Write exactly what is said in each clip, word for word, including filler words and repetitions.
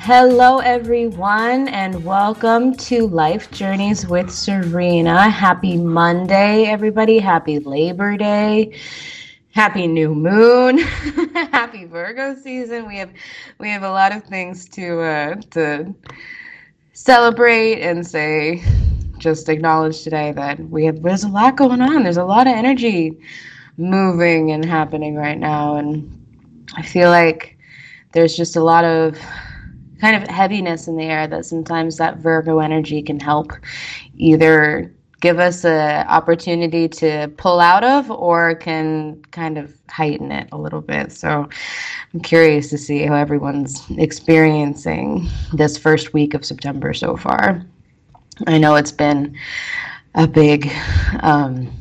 Hello, everyone, and welcome to Life Journeys with Serena. Happy Monday, everybody. Happy Labor Day. Happy new moon. Happy Virgo season. We have we have a lot of things to uh, to celebrate and say. Just acknowledge today that we have there's a lot going on. There's a lot of energy moving and happening right now, and I feel like there's just a lot of kind of heaviness in the air that sometimes that Virgo energy can help either give us an opportunity to pull out of or can kind of heighten it a little bit. So I'm curious to see how everyone's experiencing this first week of September so far. I know it's been a big um,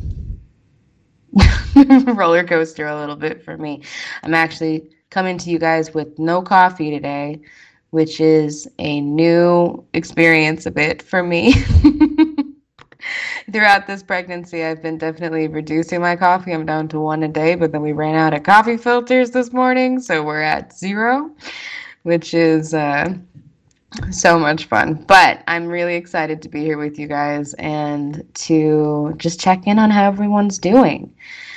roller coaster a little bit for me. I'm actually coming to you guys with no coffee today, which is a new experience a bit for me. Throughout this pregnancy, I've been definitely reducing my coffee. I'm down to one a day, but then we ran out of coffee filters this morning, so we're at zero, which is uh, so much fun. But I'm really excited to be here with you guys and to just check in on how everyone's doing.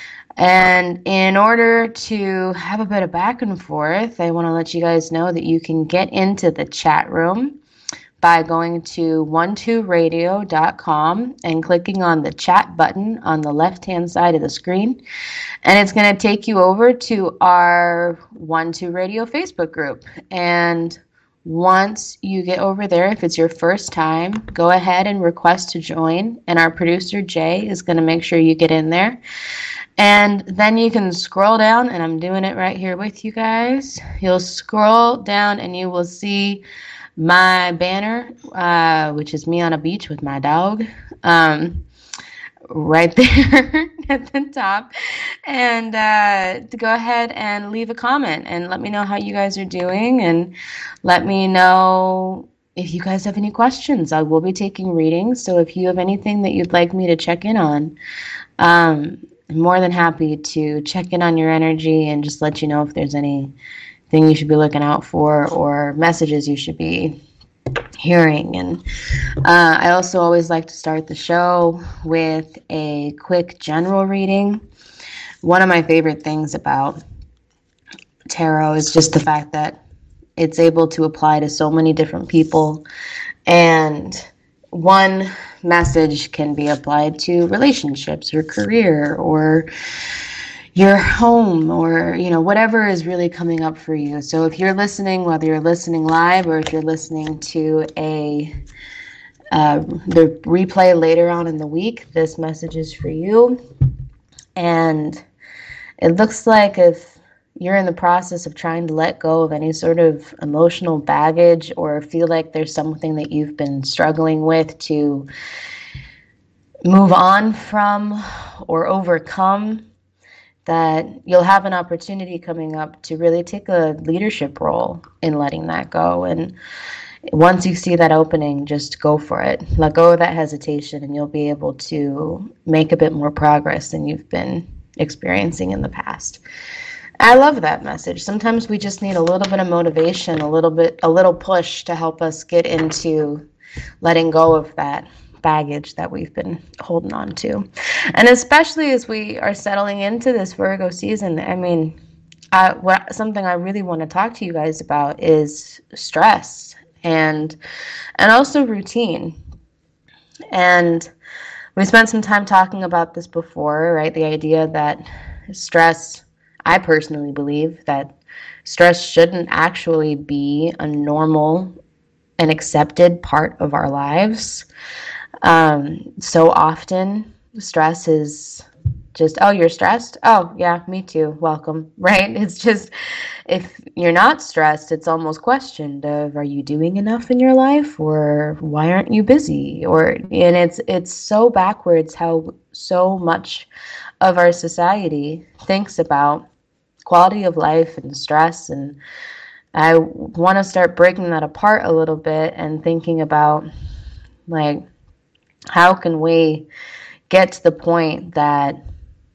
And in order to have a bit of back and forth, I want to let you guys know that you can get into the chat room by going to one two radio dot com and clicking on the chat button on the left-hand side of the screen. And it's going to take you over to our one two Radio Facebook group. And once you get over there, if it's your first time, go ahead and request to join. And our producer, Jay, is going to make sure you get in there. And then you can scroll down, and I'm doing it right here with you guys. You'll scroll down and you will see my banner, uh, which is me on a beach with my dog, um, right there at the top. And uh, to go ahead and leave a comment and let me know how you guys are doing, and let me know if you guys have any questions. I will be taking readings, so if you have anything that you'd like me to check in on, um, I'm more than happy to check in on your energy and just let you know if there's anything you should be looking out for or messages you should be hearing. And uh, I also always like to start the show with a quick general reading. One of my favorite things about tarot is just the fact that it's able to apply to so many different people, and one message can be applied to relationships or career or your home, or you know, whatever is really coming up for you. So if you're listening, whether you're listening live or if you're listening to a uh, the replay later on in the week, this message is for you. And it looks like if you're in the process of trying to let go of any sort of emotional baggage, or feel like there's something that you've been struggling with to move on from or overcome, that you'll have an opportunity coming up to really take a leadership role in letting that go. And once you see that opening, just go for it. Let go of that hesitation, and you'll be able to make a bit more progress than you've been experiencing in the past. I love that message. Sometimes we just need a little bit of motivation, a little bit, a little push to help us get into letting go of that baggage that we've been holding on to. And especially as we are settling into this Virgo season, I mean, I, what, something I really want to talk to you guys about is stress and and also routine. And we spent some time talking about this before, right? The idea that stress, I personally believe that stress shouldn't actually be a normal and accepted part of our lives. Um, so often stress is just, oh, you're stressed? Oh, yeah, me too. Welcome, right? It's just, if you're not stressed, it's almost questioned of, are you doing enough in your life? Or why aren't you busy? Or, and it's, it's so backwards how so much of our society thinks about quality of life and stress. And I want to start breaking that apart a little bit and thinking about, like, how can we get to the point that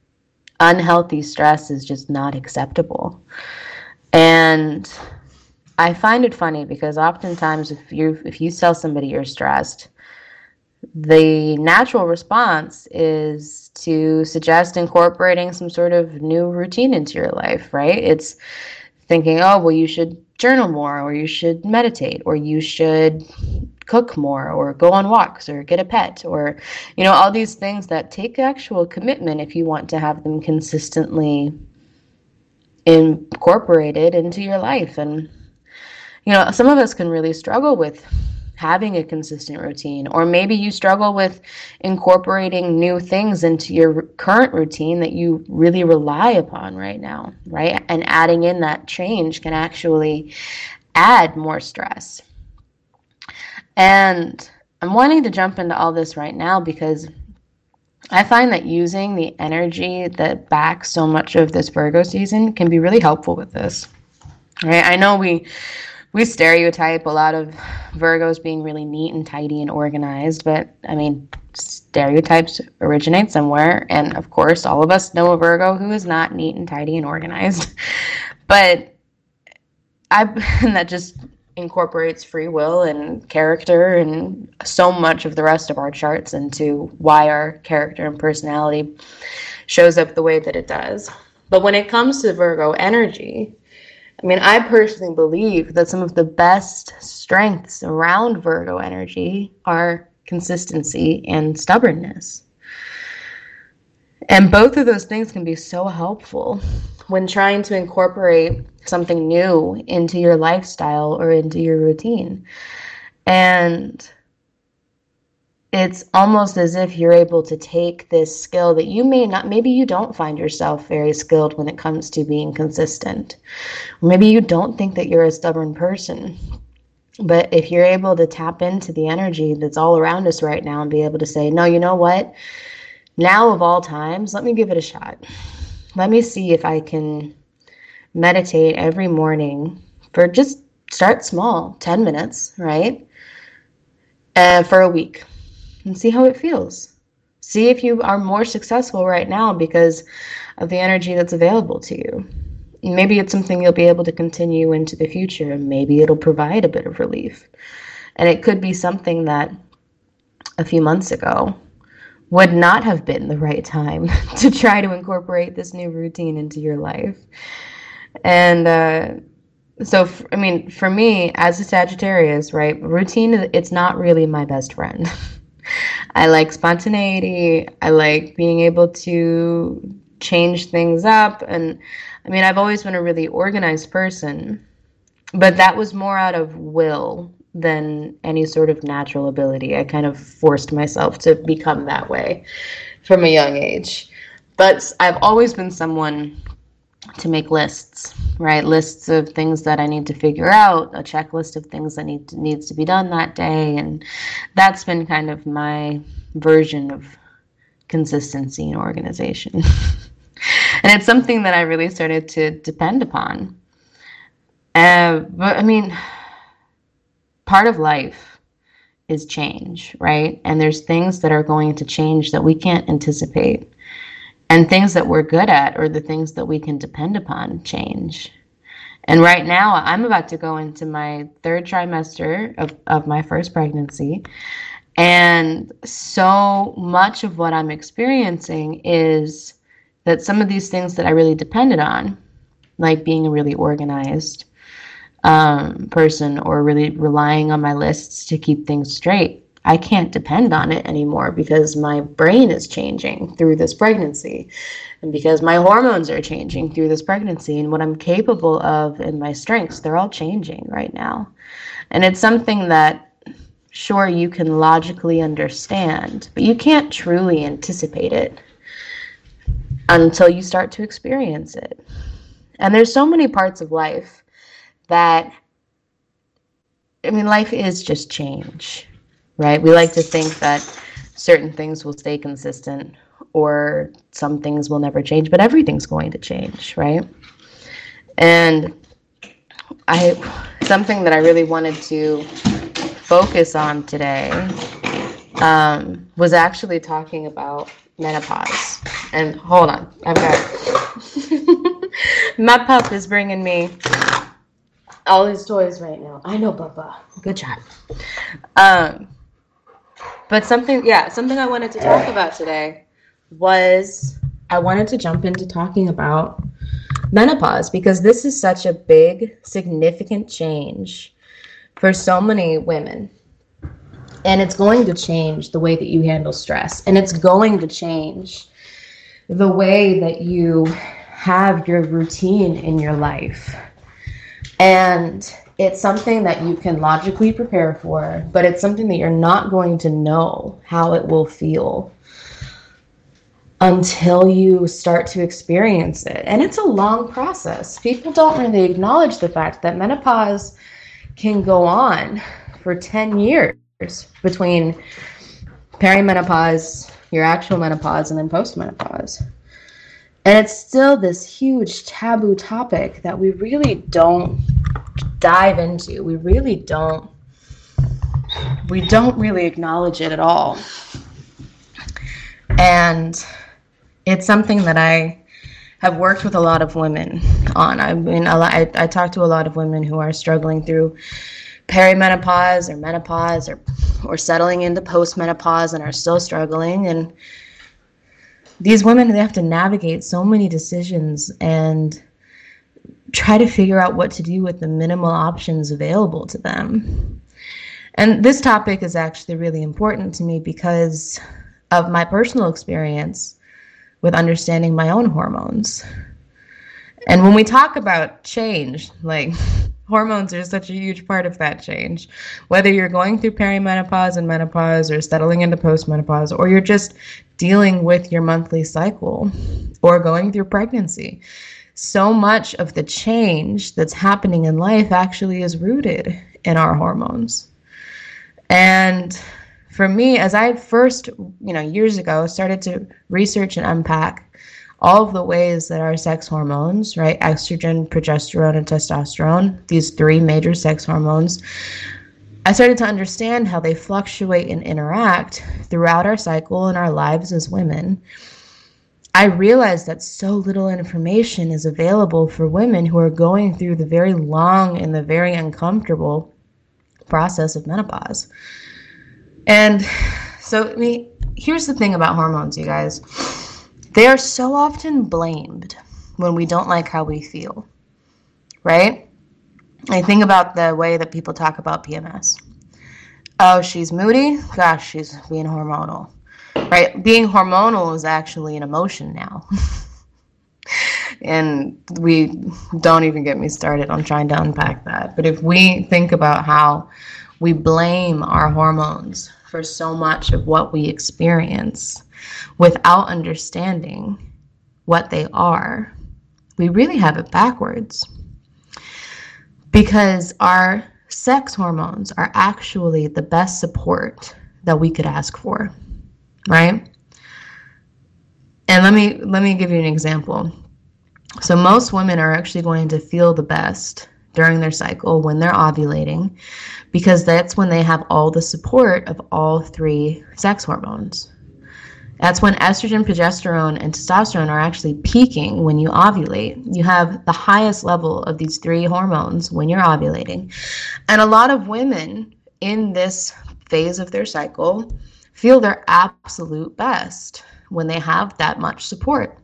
unhealthy stress is just not acceptable? And I find it funny because oftentimes if you if you tell somebody you're stressed, the natural response is to suggest incorporating some sort of new routine into your life, right? It's thinking, oh, well, you should journal more, or you should meditate, or you should cook more, or go on walks, or get a pet, or, you know, all these things that take actual commitment if you want to have them consistently incorporated into your life. And, you know, some of us can really struggle with having a consistent routine, or maybe you struggle with incorporating new things into your current routine that you really rely upon right now, right? And adding in that change can actually add more stress. And I'm wanting to jump into all this right now because I find that using the energy that backs so much of this Virgo season can be really helpful with this, right? I know we We stereotype a lot of Virgos being really neat and tidy and organized, but I mean, stereotypes originate somewhere. And of course, all of us know a Virgo who is not neat and tidy and organized. But I, and that just incorporates free will and character and so much of the rest of our charts into why our character and personality shows up the way that it does. But when it comes to Virgo energy, I mean, I personally believe that some of the best strengths around Virgo energy are consistency and stubbornness. And both of those things can be so helpful when trying to incorporate something new into your lifestyle or into your routine. And it's almost as if you're able to take this skill that you may not, maybe you don't find yourself very skilled when it comes to being consistent. Maybe you don't think that you're a stubborn person. But if you're able to tap into the energy that's all around us right now and be able to say, no, you know what? Now of all times, let me give it a shot. Let me see if I can meditate every morning for just start small, ten minutes, right? And for a week. And see how it feels. See if you are more successful right now because of the energy that's available to you. Maybe it's something you'll be able to continue into the future. Maybe it'll provide a bit of relief. And it could be something that a few months ago would not have been the right time to try to incorporate this new routine into your life. And uh, so, I mean, for me, as a Sagittarius, right, routine, it's not really my best friend. I like spontaneity. I like being able to change things up. And I mean, I've always been a really organized person, but that was more out of will than any sort of natural ability. I kind of forced myself to become that way from a young age. But I've always been someone to make lists, right? Lists of things that I need to figure out, a checklist of things that need to, needs to be done that day. And that's been kind of my version of consistency and organization. And it's something that I really started to depend upon. Uh, but I mean, part of life is change, right? And there's things that are going to change that we can't anticipate. And things that we're good at or the things that we can depend upon change. And right now, I'm about to go into my third trimester of, of my first pregnancy. And so much of what I'm experiencing is that some of these things that I really depended on, like being a really organized um, person or really relying on my lists to keep things straight, I can't depend on it anymore because my brain is changing through this pregnancy and because my hormones are changing through this pregnancy and what I'm capable of and my strengths, they're all changing right now. And it's something that, sure, you can logically understand, but you can't truly anticipate it until you start to experience it. And there's so many parts of life that, I mean, life is just change. Right? We like to think that certain things will stay consistent or some things will never change, but everything's going to change, right? And I, something that I really wanted to focus on today um, was actually talking about menopause. And hold on, I've got, my pup is bringing me all his toys right now. I know, Bubba. Good job. Um, but something, yeah, something I wanted to talk about today was I wanted to jump into talking about menopause, because this is such a big, significant change for so many women. And it's going to change the way that you handle stress. And it's going to change the way that you have your routine in your life. And it's something that you can logically prepare for, but it's something that you're not going to know how it will feel until you start to experience it. And it's a long process. People don't really acknowledge the fact that menopause can go on for ten years between perimenopause, your actual menopause, and then postmenopause. And it's still this huge taboo topic that we really don't dive into. We really don't, we don't really acknowledge it at all. And it's something that I have worked with a lot of women on. I mean, a lot, I, I talk to a lot of women who are struggling through perimenopause or menopause or, or settling into postmenopause and are still struggling. And these women, they have to navigate so many decisions and try to figure out what to do with the minimal options available to them. And this topic is actually really important to me because of my personal experience with understanding my own hormones. And when we talk about change, like hormones are such a huge part of that change. Whether you're going through perimenopause and menopause or settling into postmenopause, or you're just dealing with your monthly cycle or going through pregnancy, so much of the change that's happening in life actually is rooted in our hormones. And for me, as I first, you know, years ago, started to research and unpack all of the ways that our sex hormones, right, estrogen, progesterone, and testosterone, these three major sex hormones, I started to understand how they fluctuate and interact throughout our cycle and our lives as women. I realized that so little information is available for women who are going through the very long and the very uncomfortable process of menopause. And so, I mean, here's the thing about hormones, you guys. They are so often blamed when we don't like how we feel, right? I think about the way that people talk about P M S. Oh, she's moody? Gosh, she's being hormonal, right? Being hormonal is actually an emotion now. And we don't even get me started on trying to unpack that. But if we think about how we blame our hormones for so much of what we experience without understanding what they are, we really have it backwards. Because our sex hormones are actually the best support that we could ask for, right? And let me let me give you an example. So most women are actually going to feel the best during their cycle when they're ovulating, because that's when they have all the support of all three sex hormones. That's when estrogen, progesterone, and testosterone are actually peaking when you ovulate. You have the highest level of these three hormones when you're ovulating. And a lot of women in this phase of their cycle feel their absolute best when they have that much support.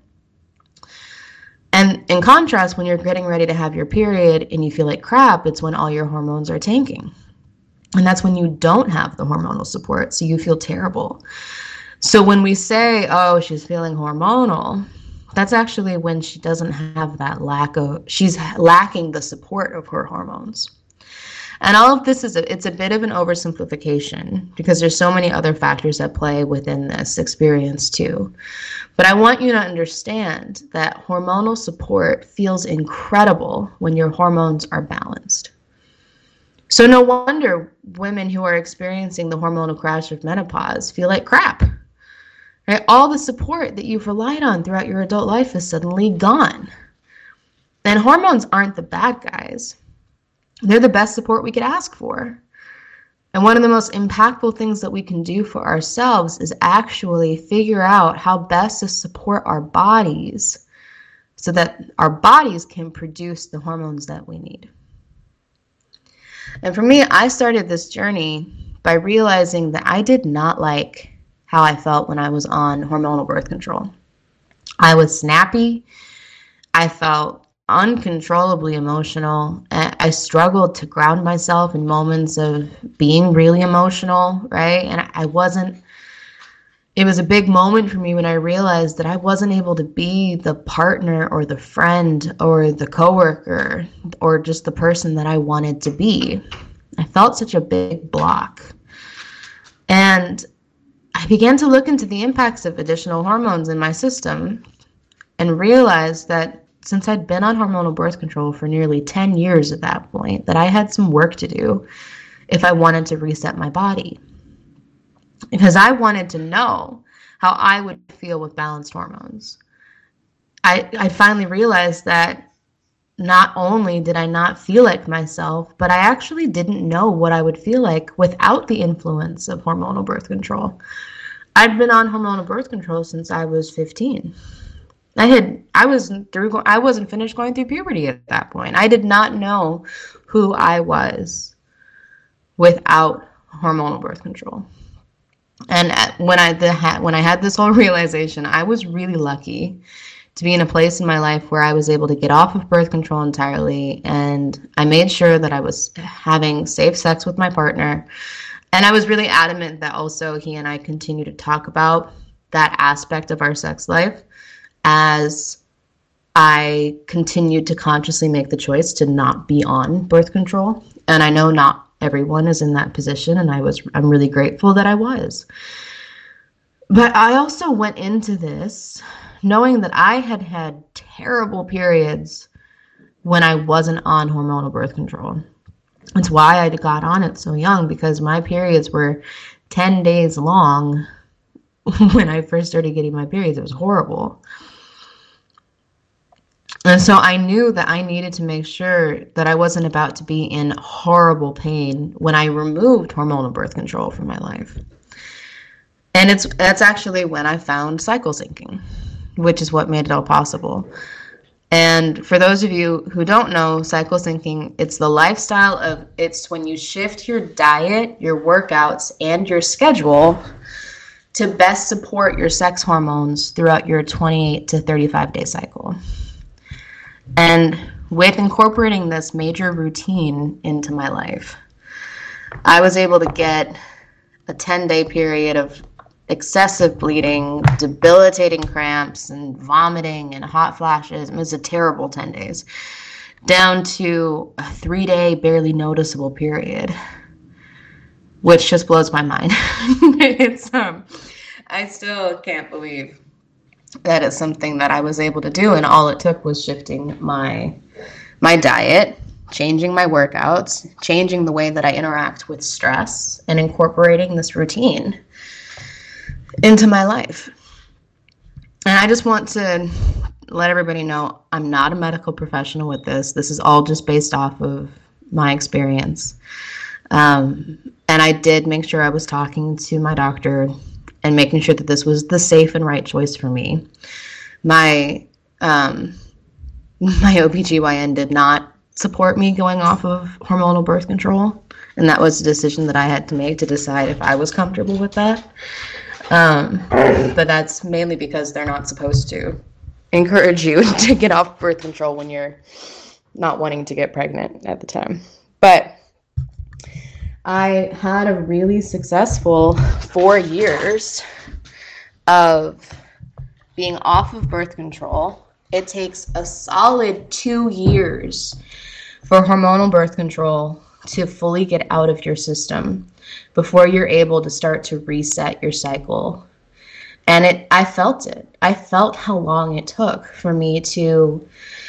And in contrast, when you're getting ready to have your period and you feel like crap, it's when all your hormones are tanking. And that's when you don't have the hormonal support, so you feel terrible. So when we say, oh, she's feeling hormonal, that's actually when she doesn't have that lack of, she's lacking the support of her hormones. And all of this is, a, it's a bit of an oversimplification because there's so many other factors at play within this experience too. But I want you to understand that hormonal support feels incredible when your hormones are balanced. So no wonder women who are experiencing the hormonal crash of menopause feel like crap. Right? All the support that you've relied on throughout your adult life is suddenly gone. And hormones aren't the bad guys. They're the best support we could ask for. And one of the most impactful things that we can do for ourselves is actually figure out how best to support our bodies so that our bodies can produce the hormones that we need. And for me, I started this journey by realizing that I did not like how I felt when I was on hormonal birth control. I was snappy. I felt uncontrollably emotional. I struggled to ground myself in moments of being really emotional, right? And I wasn't, it was a big moment for me when I realized that I wasn't able to be the partner or the friend or the coworker or just the person that I wanted to be. I felt such a big block. And I began to look into the impacts of additional hormones in my system and realized that since I'd been on hormonal birth control for nearly ten years at that point, that I had some work to do if I wanted to reset my body. Because I wanted to know how I would feel with balanced hormones. I, I finally realized that not only did I not feel like myself, but I actually didn't know what I would feel like without the influence of hormonal birth control. I'd been on hormonal birth control since I was fifteen. I had, I was through, I wasn't finished going through puberty at that point. I did not know who I was without hormonal birth control. And when I the, when I had this whole realization, I was really lucky to be in a place in my life where I was able to get off of birth control entirely. And I made sure that I was having safe sex with my partner. And I was really adamant that also he and I continue to talk about that aspect of our sex life as I continued to consciously make the choice to not be on birth control. And I know not everyone is in that position, and I was I'm really grateful that I was. But I also went into this knowing that I had had terrible periods when I wasn't on hormonal birth control. That's why I got on it so young, because my periods were ten days long when I first started getting my periods. It was horrible. And so I knew that I needed to make sure that I wasn't about to be in horrible pain when I removed hormonal birth control from my life. And it's that's actually when I found cycle syncing, which is what made it all possible. And for those of you who don't know, cycle syncing, it's the lifestyle of, it's when you shift your diet, your workouts, and your schedule to best support your sex hormones throughout your twenty-eight to thirty-five day cycle. And with incorporating this major routine into my life, I was able to get a ten day period of excessive bleeding, debilitating cramps, and vomiting and hot flashes. It was a terrible ten days, down to a three day barely noticeable period, which just blows my mind. It's um, I still can't believe that is something that I was able to do, and all it took was shifting my my diet, changing my workouts, changing the way that I interact with stress, and incorporating this routine into my life. And I just want to let everybody know I'm not a medical professional with this. This is all just based off of my experience. Um, and I did make sure I was talking to my doctor and making sure that this was the safe and right choice for me. My um, my O B G Y N did not support me going off of hormonal birth control, and that was a decision that I had to make to decide if I was comfortable with that. Um, but that's mainly because they're not supposed to encourage you to get off birth control when you're not wanting to get pregnant at the time. But I had a really successful four years of being off of birth control. It takes a solid two years for hormonal birth control to fully get out of your system before you're able to start to reset your cycle. And it, I felt it. I felt how long it took for me to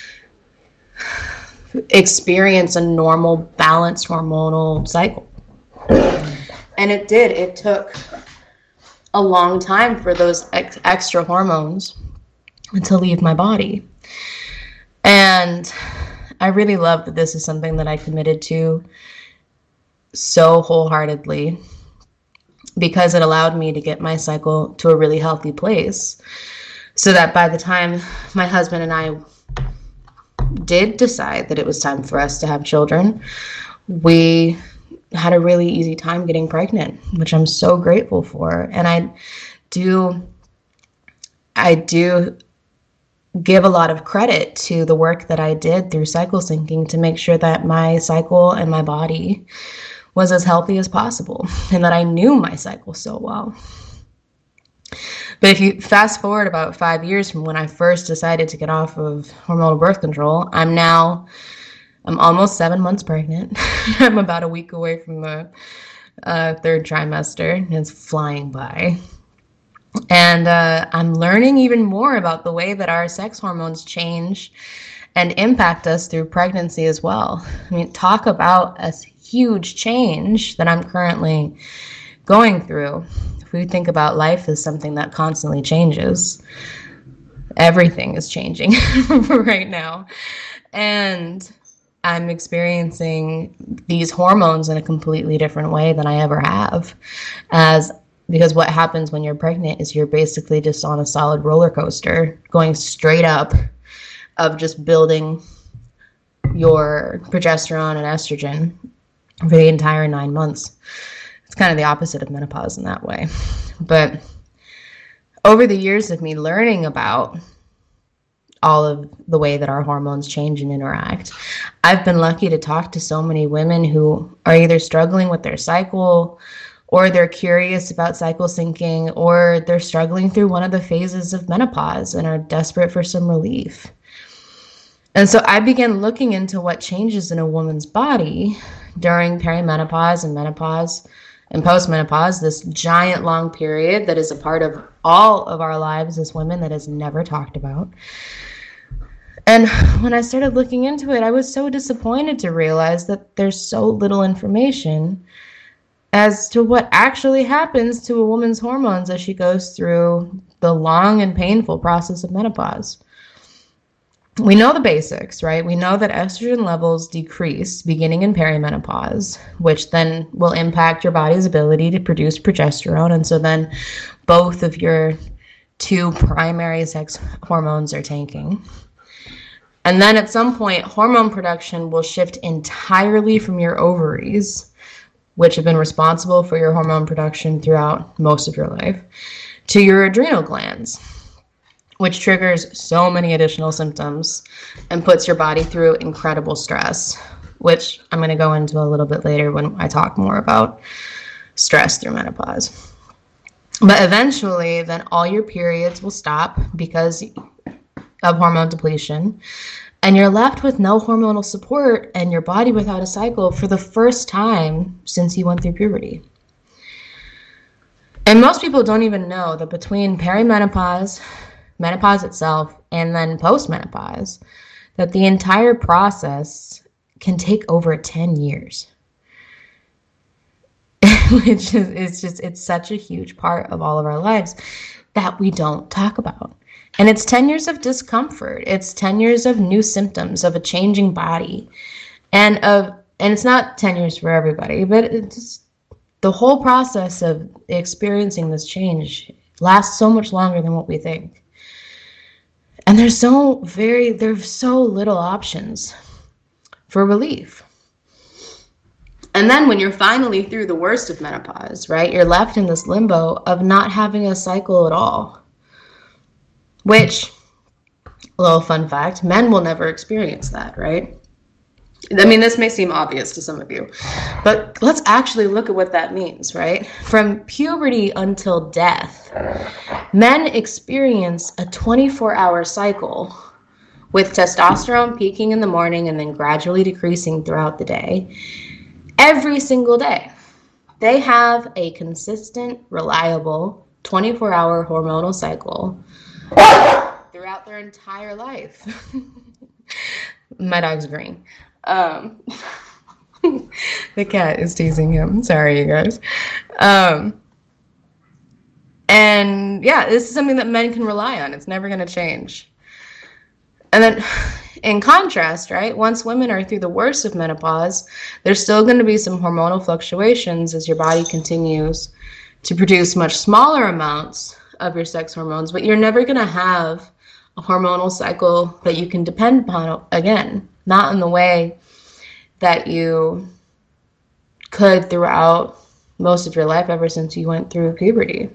experience a normal, balanced hormonal cycle. And it did. It took a long time for those ex- extra hormones to leave my body. And I really love that this is something that I committed to so wholeheartedly, because it allowed me to get my cycle to a really healthy place, so that by the time my husband and I did decide that it was time for us to have children, we had a really easy time getting pregnant, which I'm so grateful for. And I do, I do give a lot of credit to the work that I did through cycle syncing to make sure that my cycle and my body was as healthy as possible and that I knew my cycle so well. But if you fast forward about five years from when I first decided to get off of hormonal birth control, I'm now, I'm almost seven months pregnant. I'm about a week away from the uh, third trimester. It's flying by. And uh, I'm learning even more about the way that our sex hormones change and impact us through pregnancy as well. I mean, talk about a huge change that I'm currently going through. If we think about life as something that constantly changes, everything is changing right now. And I'm experiencing these hormones in a completely different way than I ever have. As because what happens when you're pregnant is you're basically just on a solid roller coaster going straight up of just building your progesterone and estrogen for the entire nine months. It's kind of the opposite of menopause in that way. But over the years of me learning about all of the way that our hormones change and interact, I've been lucky to talk to so many women who are either struggling with their cycle, or they're curious about cycle syncing, or they're struggling through one of the phases of menopause and are desperate for some relief. And so I began looking into what changes in a woman's body during perimenopause and menopause and postmenopause, this giant long period that is a part of all of our lives as women that is never talked about. And when I started looking into it, I was so disappointed to realize that there's so little information as to what actually happens to a woman's hormones as she goes through the long and painful process of menopause. We know the basics, right? We know that estrogen levels decrease beginning in perimenopause, which then will impact your body's ability to produce progesterone. And so then both of your two primary sex hormones are tanking. And then at some point, hormone production will shift entirely from your ovaries, which have been responsible for your hormone production throughout most of your life, to your adrenal glands, which triggers so many additional symptoms and puts your body through incredible stress, which I'm going to go into a little bit later when I talk more about stress through menopause. But eventually, then all your periods will stop because of hormone depletion, and you're left with no hormonal support and your body without a cycle for the first time since you went through puberty. And most people don't even know that between perimenopause, menopause itself, and then postmenopause, that the entire process can take over ten years. Which is it's just, it's such a huge part of all of our lives that we don't talk about. And it's ten years of discomfort. It's ten years of new symptoms of a changing body. And of and it's not ten years for everybody, but it's the whole process of experiencing this change lasts so much longer than what we think. And there's so very there's so little options for relief. And then when you're finally through the worst of menopause, right, you're left in this limbo of not having a cycle at all. Which, a little fun fact, men will never experience that, right? I mean, this may seem obvious to some of you, but let's actually look at what that means, right? From puberty until death, men experience a twenty-four hour cycle with testosterone peaking in the morning and then gradually decreasing throughout the day. Every single day, they have a consistent, reliable twenty-four hour hormonal cycle throughout their entire life. My dog's agreeing. Um, the cat is teasing him. Sorry, you guys. Um, and yeah, this is something that men can rely on. It's never going to change. And then in contrast, right, once women are through the worst of menopause, there's still going to be some hormonal fluctuations as your body continues to produce much smaller amounts of your sex hormones, but you're never going to have a hormonal cycle that you can depend upon again, not in the way that you could throughout most of your life ever since you went through puberty.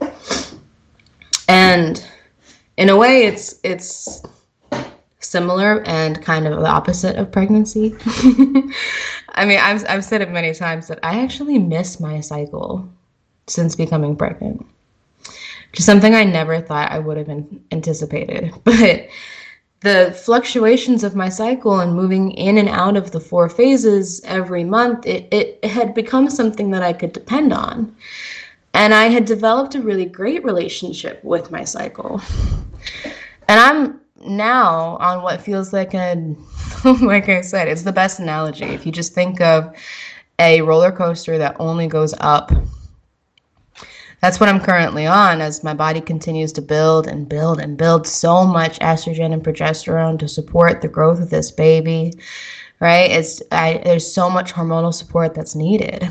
And in a way, it's it's similar and kind of the opposite of pregnancy. I mean, I've I've said it many times that I actually miss my cycle since becoming pregnant, which is something I never thought I would have anticipated. But the fluctuations of my cycle and moving in and out of the four phases every month, it, it, it had become something that I could depend on. And I had developed a really great relationship with my cycle. And I'm now on what feels like a, like I said, it's the best analogy. If you just think of a roller coaster that only goes up, that's what I'm currently on as my body continues to build and build and build so much estrogen and progesterone to support the growth of this baby, right? It's I, there's so much hormonal support that's needed.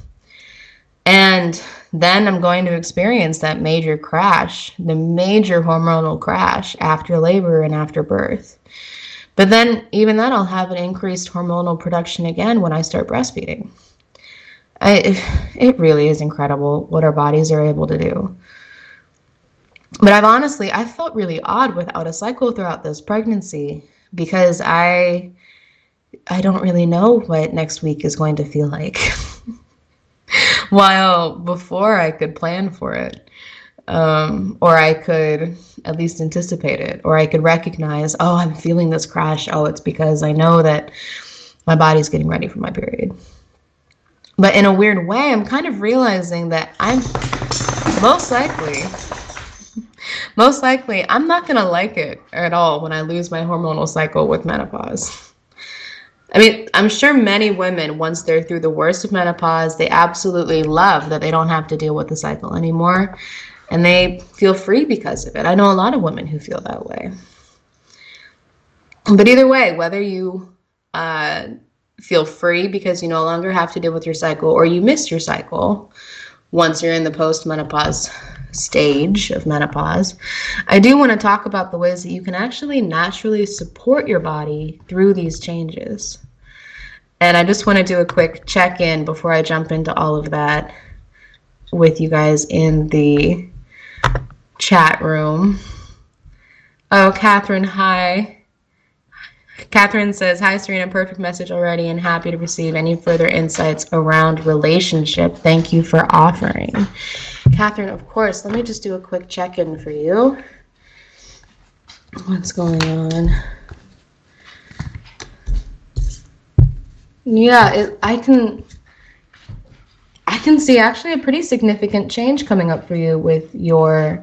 And then I'm going to experience that major crash, the major hormonal crash after labor and after birth. But then even then I'll have an increased hormonal production again when I start breastfeeding. I, it really is incredible what our bodies are able to do. But I've honestly, I felt really odd without a cycle throughout this pregnancy because I, I don't really know what next week is going to feel like. While before I could plan for it, um, or I could at least anticipate it, or I could recognize, oh, I'm feeling this crash. Oh, it's because I know that my body's getting ready for my period. But in a weird way, I'm kind of realizing that I'm most likely, most likely, I'm not going to like it at all when I lose my hormonal cycle with menopause. I mean, I'm sure many women, once they're through the worst of menopause, they absolutely love that they don't have to deal with the cycle anymore. And they feel free because of it. I know a lot of women who feel that way. But either way, whether you uh, feel free because you no longer have to deal with your cycle, or you miss your cycle once you're in the post-menopause stage of menopause, I do want to talk about the ways that you can actually naturally support your body through these changes. And I just want to do a quick check-in before I jump into all of that with you guys in the chat room. Oh, Catherine, hi. Catherine says, hi, Serena, perfect message already and happy to receive any further insights around relationship. Thank you for offering. Catherine, of course, let me just do a quick check-in for you. What's going on? Yeah, it, I can I can see actually a pretty significant change coming up for you with your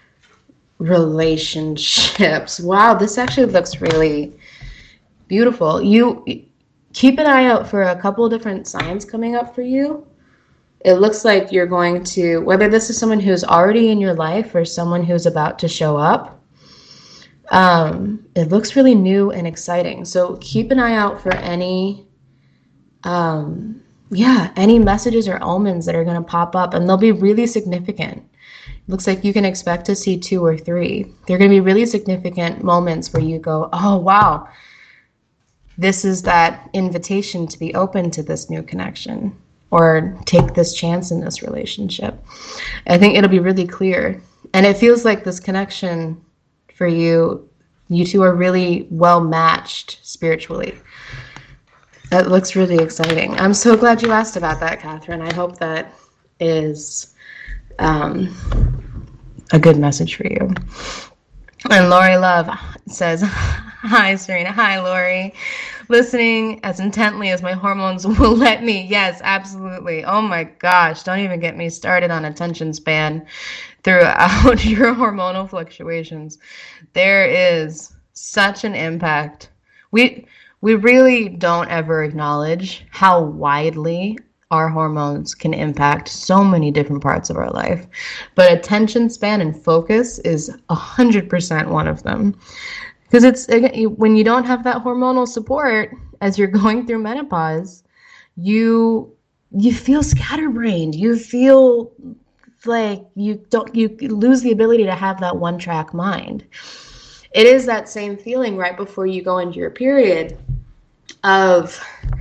relationships. Wow, this actually looks really beautiful. You keep an eye out for a couple of different signs coming up for you. It looks like you're going to, whether this is someone who's already in your life or someone who's about to show up, um, it looks really new and exciting. So keep an eye out for any, um, yeah, any messages or omens that are going to pop up, and they'll be really significant. It looks like you can expect to see two or three. They're going to be really significant moments where you go, oh, wow. This is that invitation to be open to this new connection or take this chance in this relationship. I think it'll be really clear. And it feels like this connection for you, you two are really well matched spiritually. That looks really exciting. I'm so glad you asked about that, Catherine. I hope that is um, a good message for you. And Lori Love says, hi, Serena. Hi, Lori. Listening as intently as my hormones will let me. Yes, absolutely. Oh my gosh. Don't even get me started on attention span throughout your hormonal fluctuations. There is such an impact. We we really don't ever acknowledge how widely our hormones can impact so many different parts of our life. But attention span and focus is one hundred percent one of them. Because it's when you don't have that hormonal support as you're going through menopause, you you feel scatterbrained. You feel like you don't you lose the ability to have that one track mind. It is that same feeling right before you go into your period of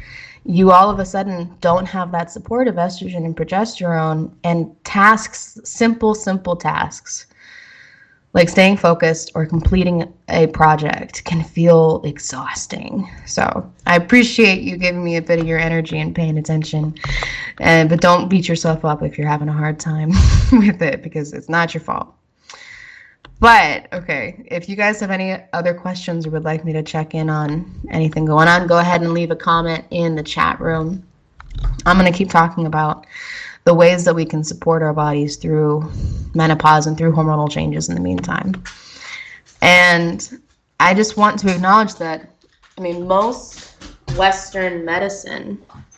you all of a sudden don't have that support of estrogen and progesterone, and tasks, simple, simple tasks, like staying focused or completing a project can feel exhausting. So I appreciate you giving me a bit of your energy and paying attention. And but don't beat yourself up if you're having a hard time with it, because it's not your fault. But okay, if you guys have any other questions or would like me to check in on anything going on, go ahead and leave a comment in the chat room. I'm going to keep talking about the ways that we can support our bodies through menopause and through hormonal changes in the meantime. And I just want to acknowledge that, I mean, most Western medicine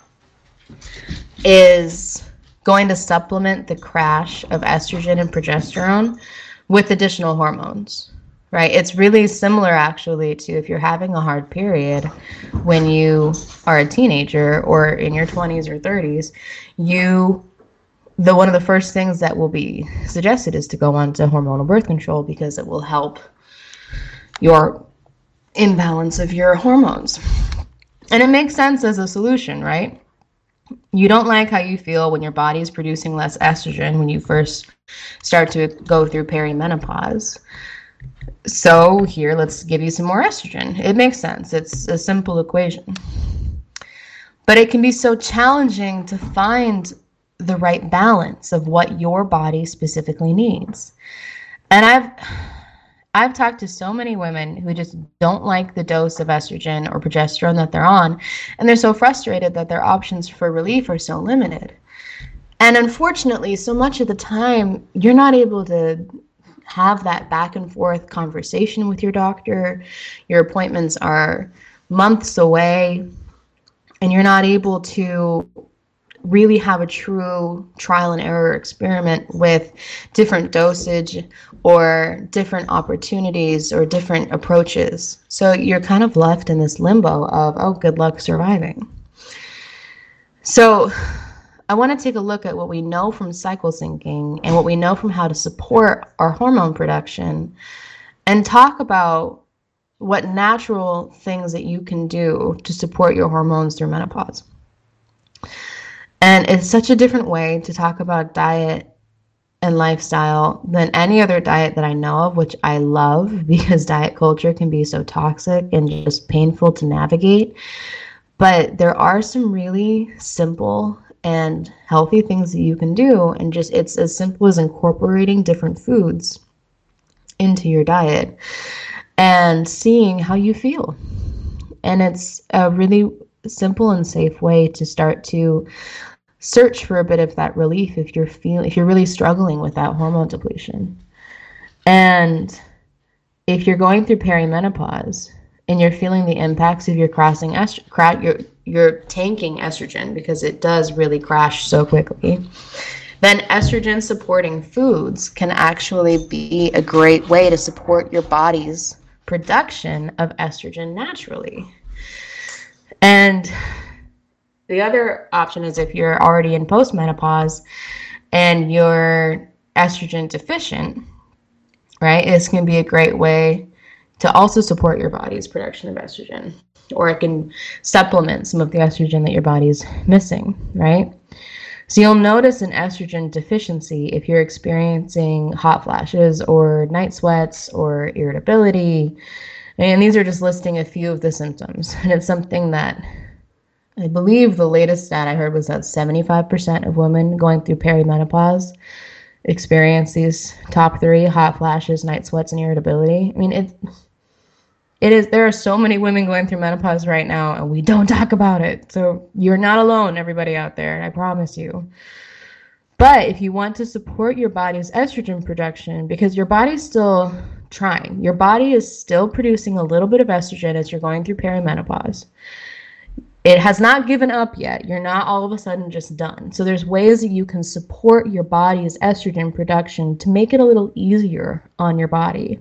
is going to supplement the crash of estrogen and progesterone with additional hormones, right? It's really similar actually to if you're having a hard period when you are a teenager or in your twenties or thirties, you the one of the first things that will be suggested is to go on to hormonal birth control, because it will help your imbalance of your hormones. And it makes sense as a solution, right? You don't like how you feel when your body is producing less estrogen when you first start to go through perimenopause. So here, let's give you some more estrogen. It makes sense. It's a simple equation. But it can be so challenging to find the right balance of what your body specifically needs. And I've I've talked to so many women who just don't like the dose of estrogen or progesterone that they're on, and they're so frustrated that their options for relief are so limited. And unfortunately, so much of the time, you're not able to have that back and forth conversation with your doctor. Your appointments are months away, and you're not able to really have a true trial and error experiment with different dosage or different opportunities or different approaches. So you're kind of left in this limbo of, oh, good luck surviving. So I want to take a look at what we know from cycle syncing and what we know from how to support our hormone production, and talk about what natural things that you can do to support your hormones through menopause. And it's such a different way to talk about diet and lifestyle than any other diet that I know of, which I love, because diet culture can be so toxic and just painful to navigate. But there are some really simple and healthy things that you can do, and just it's as simple as incorporating different foods into your diet and seeing how you feel. And it's a really simple and safe way to start to search for a bit of that relief if you're feeling if you're really struggling with that hormone depletion. And if you're going through perimenopause and you're feeling the impacts of your crossing estrogen, you're, you're tanking estrogen, because it does really crash so quickly, then estrogen supporting foods can actually be a great way to support your body's production of estrogen naturally. And the other option is if you're already in postmenopause and you're estrogen deficient, right? This can be a great way to also support your body's production of estrogen, or it can supplement some of the estrogen that your body's missing, right? So you'll notice an estrogen deficiency if you're experiencing hot flashes or night sweats or irritability. And these are just listing a few of the symptoms. And it's something that I believe the latest stat I heard was that seventy-five percent of women going through perimenopause experience these top three: hot flashes, night sweats, and irritability. I mean, it, it is, there are so many women going through menopause right now, and we don't talk about it. So you're not alone, everybody out there, I promise you. But if you want to support your body's estrogen production, because your body's still trying, your body is still producing a little bit of estrogen as you're going through perimenopause. It has not given up yet. You're not all of a sudden just done. So there's ways that you can support your body's estrogen production to make it a little easier on your body.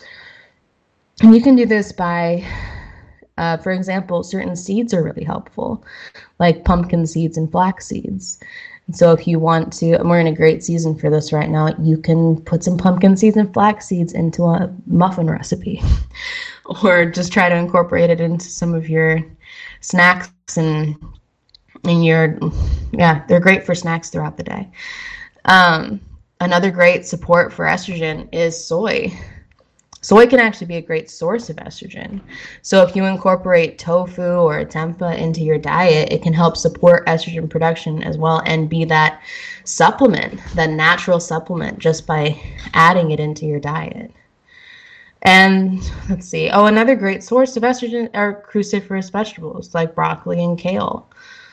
And you can do this by, uh, for example, certain seeds are really helpful, like pumpkin seeds and flax seeds. And so if you want to, and we're in a great season for this right now, you can put some pumpkin seeds and flax seeds into a muffin recipe, or just try to incorporate it into some of your snacks and And you're, yeah, they're great for snacks throughout the day. Um, another great support for estrogen is soy. Soy can actually be a great source of estrogen. So if you incorporate tofu or tempeh into your diet, it can help support estrogen production as well and be that supplement, that natural supplement, just by adding it into your diet. And let's see. Oh, another great source of estrogen are cruciferous vegetables like broccoli and kale.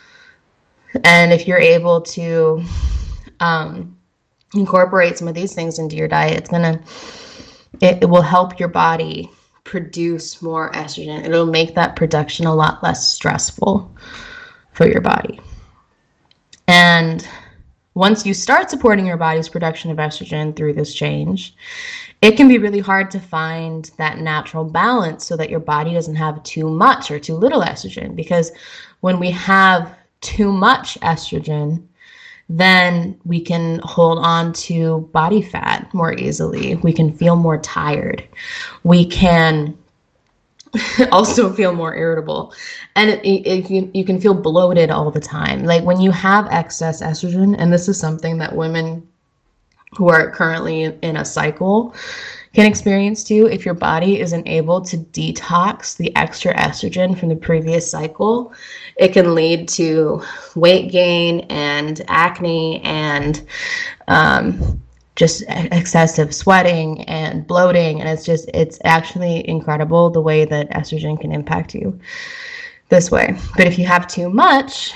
And if you're able to um, incorporate some of these things into your diet, it's gonna it, it will help your body produce more estrogen. It'll make that production a lot less stressful for your body. And once you start supporting your body's production of estrogen through this change, it can be really hard to find that natural balance so that your body doesn't have too much or too little estrogen. Because when we have too much estrogen, then we can hold on to body fat more easily. We can feel more tired. We can also feel more irritable. And it, it, you, you can feel bloated all the time. Like when you have excess estrogen, and this is something that women who are currently in a cycle can experience too. If your body isn't able to detox the extra estrogen from the previous cycle, it can lead to weight gain and acne and um, just excessive sweating and bloating. And it's just, it's actually incredible the way that estrogen can impact you this way. But if you have too much,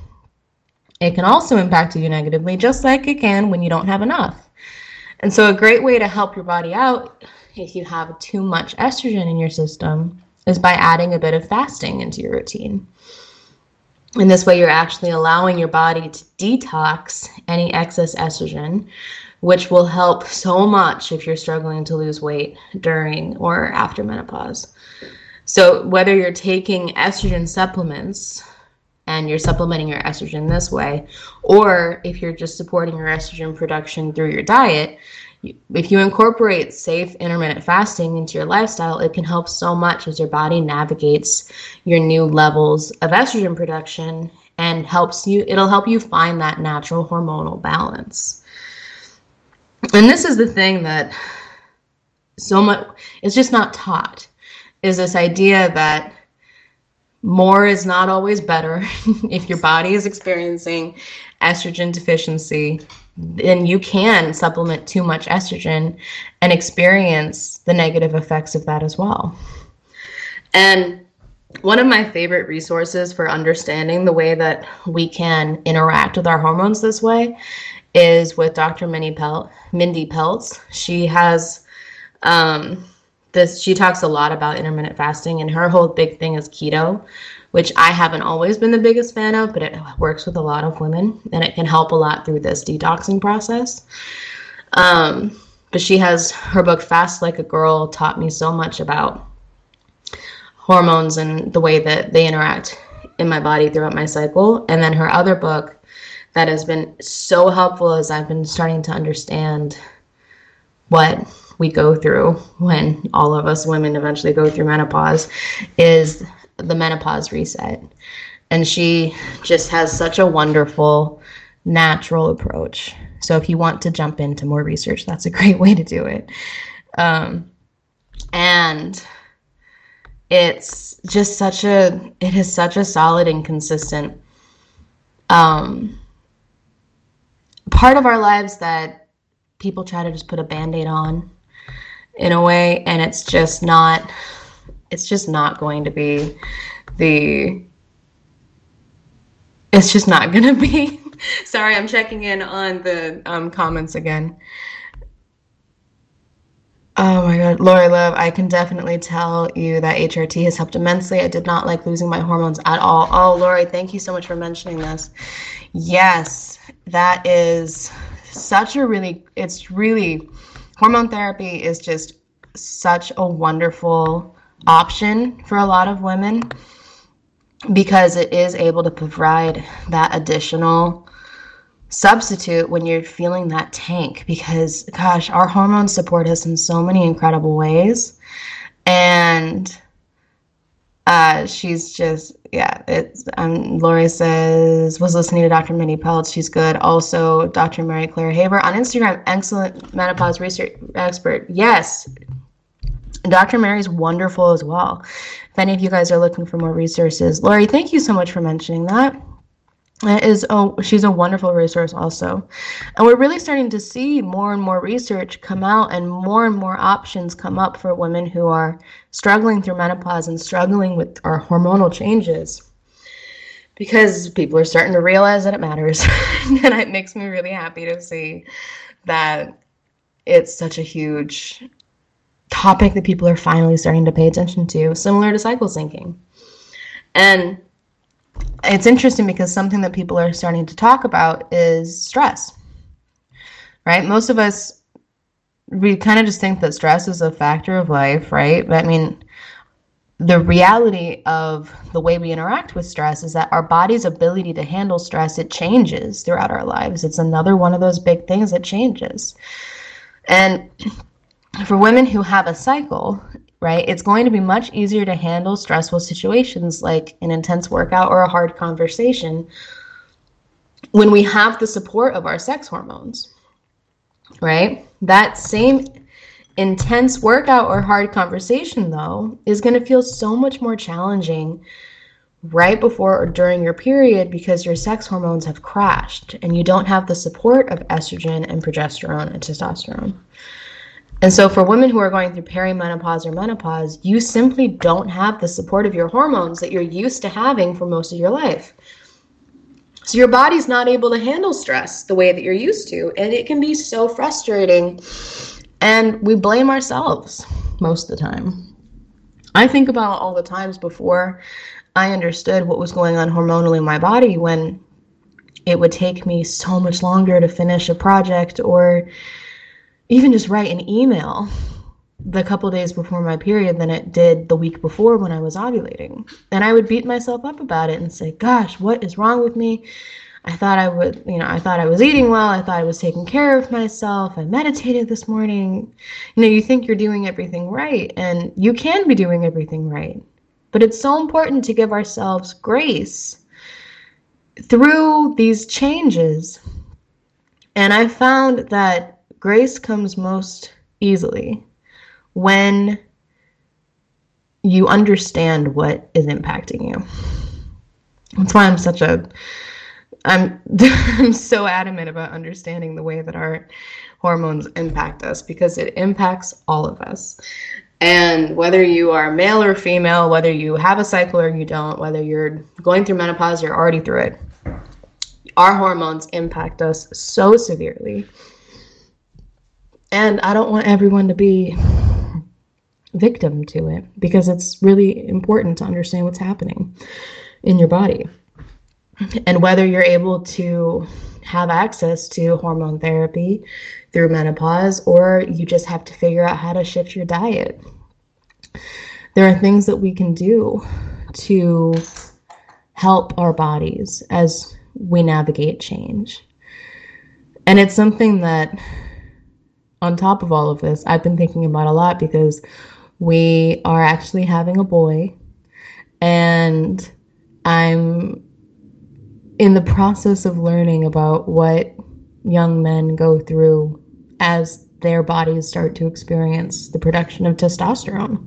it can also impact you negatively, just like it can when you don't have enough. And so a great way to help your body out if you have too much estrogen in your system is by adding a bit of fasting into your routine. And this way you're actually allowing your body to detox any excess estrogen, which will help so much if you're struggling to lose weight during or after menopause. So whether you're taking estrogen supplements and you're supplementing your estrogen this way, or if you're just supporting your estrogen production through your diet, if you incorporate safe intermittent fasting into your lifestyle, it can help so much as your body navigates your new levels of estrogen production and helps you, it'll help you find that natural hormonal balance. And this is the thing that so much, it's just not taught, is this idea that more is not always better. If your body is experiencing estrogen deficiency, then you can supplement too much estrogen and experience the negative effects of that as well. And one of my favorite resources for understanding the way that we can interact with our hormones this way is with Doctor Mindy Pelz. Mindy Pelz. She has um, this. She talks a lot about intermittent fasting, and her whole big thing is keto, which I haven't always been the biggest fan of, but it works with a lot of women, and it can help a lot through this detoxing process. Um, but she has her book, Fast Like a Girl, taught me so much about hormones and the way that they interact in my body throughout my cycle. And then her other book that has been so helpful as I've been starting to understand what we go through when all of us women eventually go through menopause is The Menopause Reset. And she just has such a wonderful natural approach. So if you want to jump into more research, that's a great way to do it. Um, and it's just such a, it is such a solid and consistent um, part of our lives that people try to just put a Band-Aid on in a way, and it's just not, it's just not going to be the, it's just not going to be, sorry, I'm checking in on the um, comments again. Oh my God, Lori Love, I can definitely tell you that H R T has helped immensely. I did not like losing my hormones at all. Oh, Lori, thank you so much for mentioning this. Yes, that is such a really, it's really, hormone therapy is just such a wonderful option for a lot of women because it is able to provide that additional substitute when you're feeling that tank, because gosh, our hormones support us in so many incredible ways. And Uh, she's just, yeah, it's, um, Lori says, was listening to Doctor Minnie Peltz. She's good. Also, Doctor Mary Claire Haber on Instagram, excellent menopause research expert. Yes, Doctor Mary's wonderful as well. If any of you guys are looking for more resources, Lori, thank you so much for mentioning that. It is, oh, she's a wonderful resource also. And we're really starting to see more and more research come out and more and more options come up for women who are struggling through menopause and struggling with our hormonal changes, because people are starting to realize that it matters. And it makes me really happy to see that it's such a huge topic that people are finally starting to pay attention to, similar to cycle syncing. And it's interesting because something that people are starting to talk about is stress, right? Most of us, we kind of just think that stress is a factor of life, right? But I mean, the reality of the way we interact with stress is that our body's ability to handle stress, it changes throughout our lives. It's another one of those big things that changes. And for women who have a cycle, right, it's going to be much easier to handle stressful situations like an intense workout or a hard conversation when we have the support of our sex hormones, right? That same intense workout or hard conversation, though, is going to feel so much more challenging right before or during your period because your sex hormones have crashed and you don't have the support of estrogen and progesterone and testosterone. And so for women who are going through perimenopause or menopause, you simply don't have the support of your hormones that you're used to having for most of your life. So your body's not able to handle stress the way that you're used to, and it can be so frustrating. And we blame ourselves most of the time. I think about all the times before I understood what was going on hormonally in my body when it would take me so much longer to finish a project or even just write an email the couple days before my period than it did the week before when I was ovulating. And I would beat myself up about it and say, gosh, what is wrong with me? I thought I would, you know, I thought I was eating well. I thought I was taking care of myself. I meditated this morning. You know, you think you're doing everything right, and you can be doing everything right. But it's so important to give ourselves grace through these changes. And I found that grace comes most easily when you understand what is impacting you. That's why I'm such a, I'm, I'm so adamant about understanding the way that our hormones impact us, because it impacts all of us. And whether you are male or female, whether you have a cycle or you don't, whether you're going through menopause or already through it, our hormones impact us so severely. And I don't want everyone to be victim to it, because it's really important to understand what's happening in your body. And whether you're able to have access to hormone therapy through menopause, or you just have to figure out how to shift your diet. There are things that we can do to help our bodies as we navigate change. And it's something that, on top of all of this, I've been thinking about a lot, because we are actually having a boy, and I'm in the process of learning about what young men go through as their bodies start to experience the production of testosterone.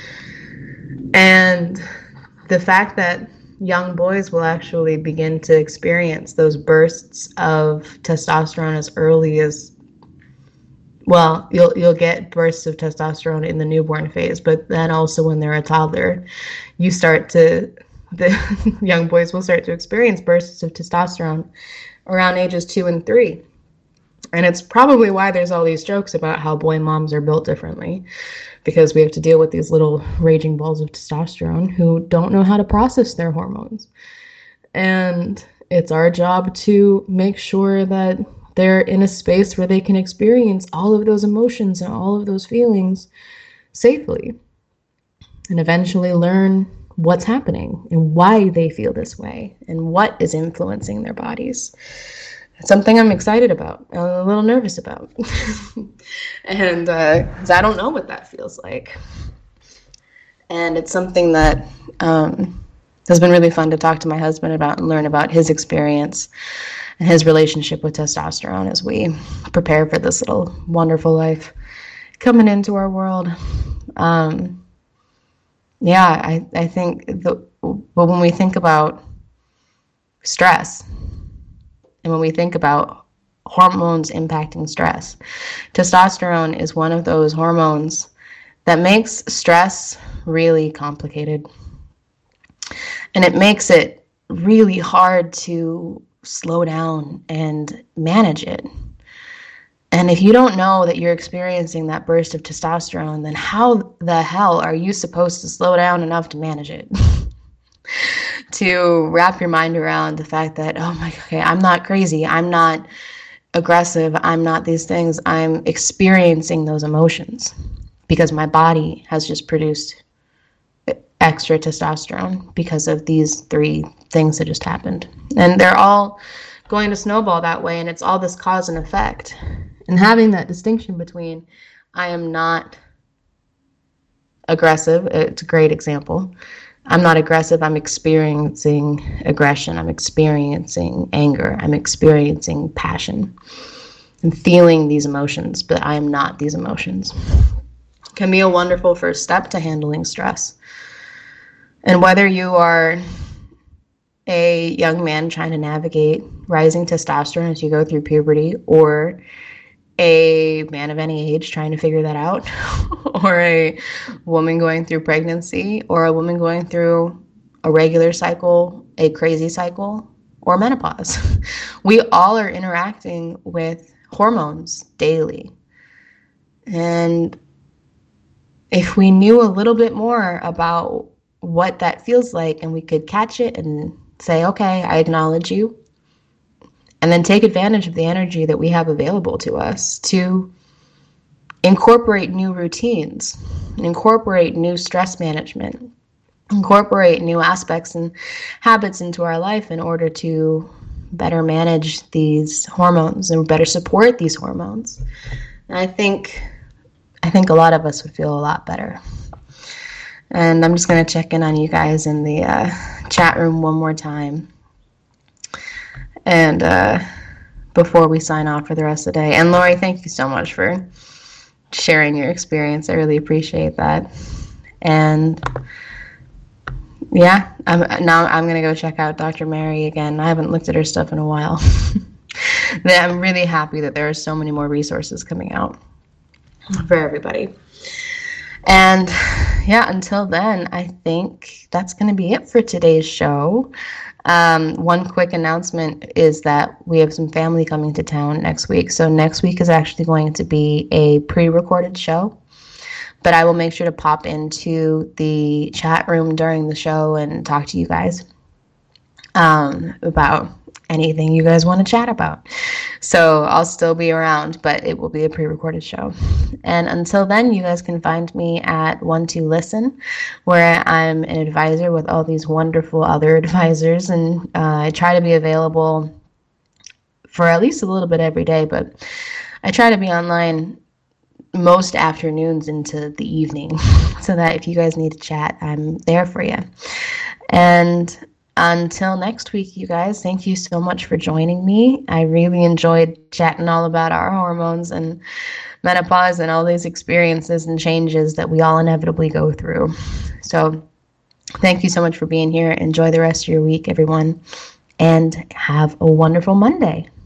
And the fact that young boys will actually begin to experience those bursts of testosterone as early as, well, you'll you'll get bursts of testosterone in the newborn phase, but then also when they're a toddler, you start to, the young boys will start to experience bursts of testosterone around ages two and three. And it's probably why there's all these jokes about how boy moms are built differently, because we have to deal with these little raging balls of testosterone who don't know how to process their hormones. And it's our job to make sure that they're in a space where they can experience all of those emotions and all of those feelings safely, and eventually learn what's happening and why they feel this way and what is influencing their bodies. It's something I'm excited about, I'm a little nervous about. And uh, 'cause I don't know what that feels like. And it's something that um, has been really fun to talk to my husband about and learn about his experience and his relationship with testosterone as we prepare for this little wonderful life coming into our world. Um, yeah, I, I think the, but when we think about stress and when we think about hormones impacting stress, testosterone is one of those hormones that makes stress really complicated. And it makes it really hard to slow down and manage it. And if you don't know that you're experiencing that burst of testosterone, then how the hell are you supposed to slow down enough to manage it? To wrap your mind around the fact that, oh my, okay, I'm not crazy. I'm not aggressive. I'm not these things. I'm experiencing those emotions because my body has just produced extra testosterone because of these three things that just happened. And they're all going to snowball that way, and it's all this cause and effect. And having that distinction between I am not aggressive, it's a great example. I'm not aggressive, I'm experiencing aggression, I'm experiencing anger, I'm experiencing passion. I'm feeling these emotions, but I am not these emotions. It can be a wonderful first step to handling stress. And whether you are a young man trying to navigate rising testosterone as you go through puberty, or a man of any age trying to figure that out, or a woman going through pregnancy, or a woman going through a regular cycle, a crazy cycle, or menopause. We all are interacting with hormones daily. And if we knew a little bit more about what that feels like, and we could catch it and say, okay, I acknowledge you, and then take advantage of the energy that we have available to us to incorporate new routines, incorporate new stress management, incorporate new aspects and habits into our life in order to better manage these hormones and better support these hormones. And I think, I think a lot of us would feel a lot better. And I'm just going to check in on you guys in the uh, chat room one more time. And uh, before we sign off for the rest of the day. And Lori, thank you so much for sharing your experience. I really appreciate that. And yeah, I'm, now I'm going to go check out Doctor Mary again. I haven't looked at her stuff in a while. I'm really happy that there are so many more resources coming out for everybody. And yeah, until then, I think that's going to be it for today's show. Um, one quick announcement is that we have some family coming to town next week. So next week is actually going to be a pre-recorded show, but I will make sure to pop into the chat room during the show and talk to you guys um, about anything you guys want to chat about. So I'll still be around, but it will be a pre-recorded show. And until then, you guys can find me at one two listen, where I'm an advisor with all these wonderful other advisors. And uh, I try to be available for at least a little bit every day, but I try to be online most afternoons into the evening so that if you guys need to chat, I'm there for you. And until next week, you guys, thank you so much for joining me. I really enjoyed chatting all about our hormones and menopause and all these experiences and changes that we all inevitably go through. So thank you so much for being here. Enjoy the rest of your week, everyone, and have a wonderful Monday.